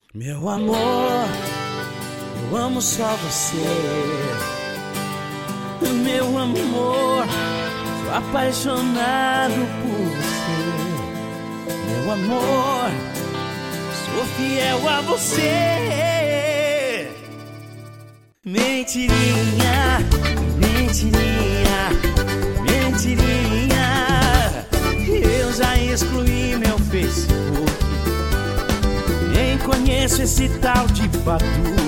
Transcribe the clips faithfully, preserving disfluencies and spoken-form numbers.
Meu amor, eu amo só você. Meu amor, sou apaixonado por você. Meu amor, sou fiel a você. Mentirinha, mentirinha, mentirinha. Eu já excluí meu Facebook. Nem conheço esse tal de Badu.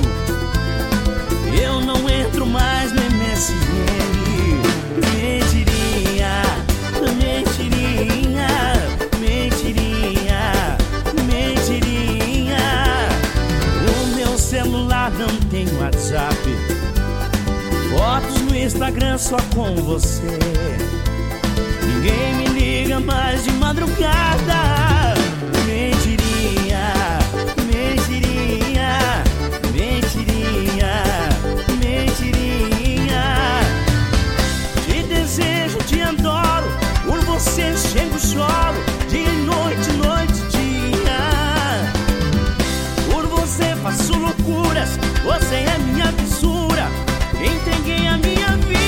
Eu não entro mais no M S N. Mentirinha, mentirinha, mentirinha, mentirinha. O meu celular não tem WhatsApp. Fotos no Instagram só com você. Ninguém me liga mais de madrugada. Mentirinha, mentirinha, mentirinha, mentirinha. Te desejo, te adoro. Por você chego, choro. Dia e noite, noite e dia. Por você faço loucuras. Você é minha fissura. Entreguei a minha vida.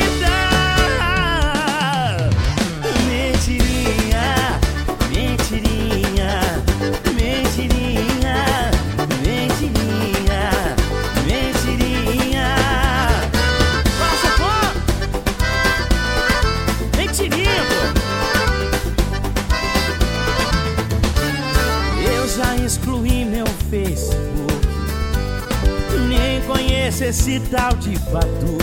Mentirinha, mentirinha, mentirinha, mentirinha, mentirinha. Fala, socorro! Mentirinha, pô! Eu já excluí meu Facebook. Nem conheço esse tal de Badu.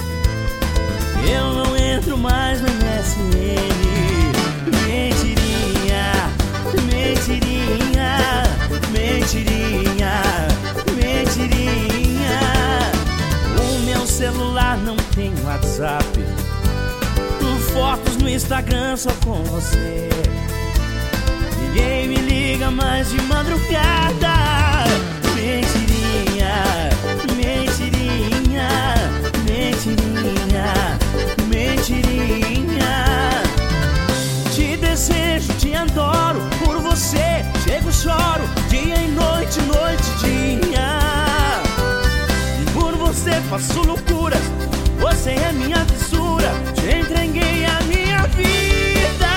Eu não entro mais no M S N. Mentirinha, mentirinha, mentirinha, mentirinha. O meu celular não tem WhatsApp. Fotos no Instagram só com você. Ninguém me liga mais de madrugada. Mentirinha, mentirinha, mentirinha, mentirinha. Te desejo, te adoro. Por você chego, choro. Dia e noite, noite e dia. E por você faço loucuras. Você é minha fissura. Te entreguei a minha vida.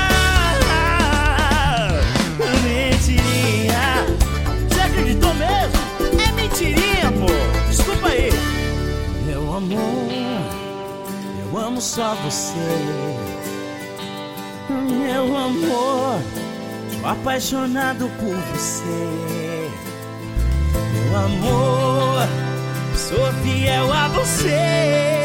Mentirinha. Você acreditou mesmo? É mentirinha, pô. Desculpa aí. Meu amor, eu amo só você. Meu amor, sou apaixonado por você. Meu amor, sou fiel a você.